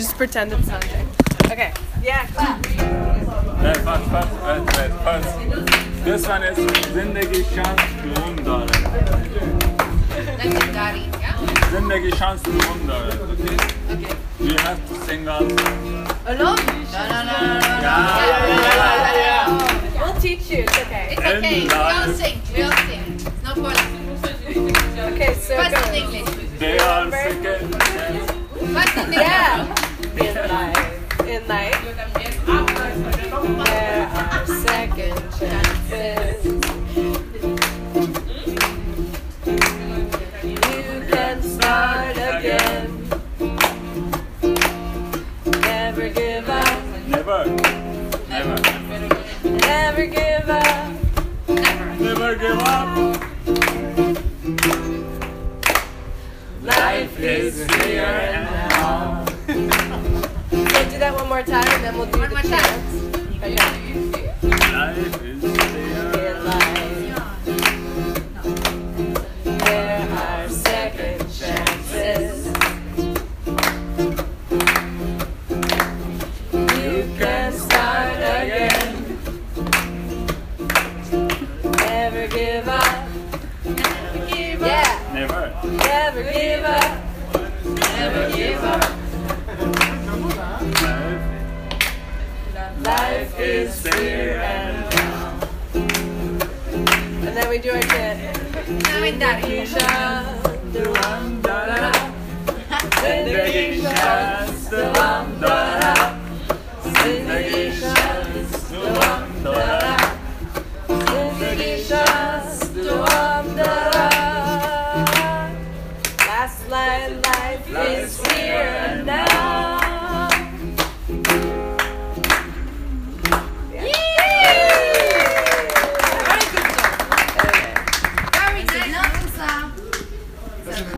Just pretend it's hunting. Okay. Yeah, clap. This one is Zindagi Shans Durum Dare. Legendary, yeah? Zindagi Shans Durum Dare, okay? Okay. You have to sing us. Alone? No. Yeah. We'll teach you. It's okay. It's okay. We all sing. It's no problem. Okay, so First go. in English. They are second. First in English. Yeah. In life. There are second chances. You can start again. Never give up. Never. Never give up. Never give up. Life is here and now. So do that one more time and then we'll do One the more time. chants. Okay. Life is there. In life, there are second chances. You can start again. Never give up. Yeah. Never. Never give up. Never give up. Life is here and now. And then we do our chant. Legendary. Keisha.